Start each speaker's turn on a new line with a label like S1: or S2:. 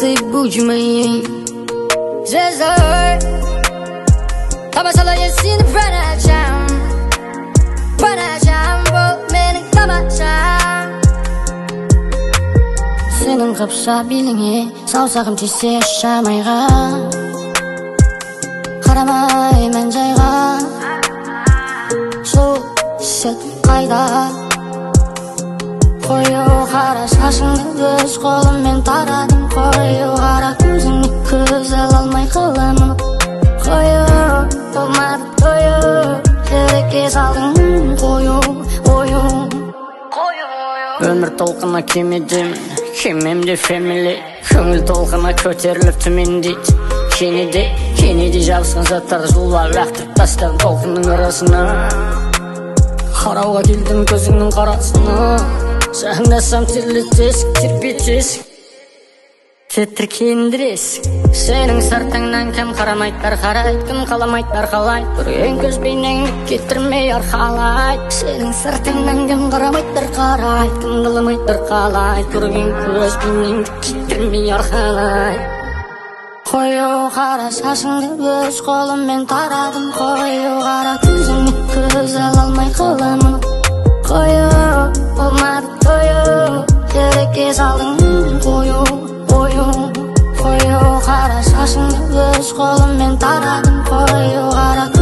S1: ты будь моей звездой. Тамашалай сені по ночам бұл менің тамашам. Сенің қапша беліңе саусағым тисе шамайға, қарамай мән жайға, сол сәт қайда. Қою қара шашыңды өз қолыммен тарадым, қою қара көзіңе көз ала алмай қаламын. Қою болмады тою, жерекке салдың қою. Өмір толқына кемедемін, кемемде фемили. Көңіл толқына көтеріліп төмендейді. Кенеде жабысқан заттарды жұлып лақтырып тастадым толқынның арасына. Қарауға келдім көзіңнің қарасына, сағынасам терлетесің, тербетесің, тітіркендіресің. Сенің сыртыңнан кім қарамайдар қарайды, кім қаламайдар қалайды, көрген көз бейнеңді кетірмей арқалайды. Сенің сыртыңнан кім қарамайдар қарайды, кім қаламайдар қалайды, көрген көз бейнеңді кетірмей арқалайды. Қою қара шашыңды өз қолыммен тарадым, қою қара көзіңе көз ала алмай қаламын. Қою болмады тою, жерекке салдың қою. Қою қара шашыңды өз қолыммен тарадым, қою қара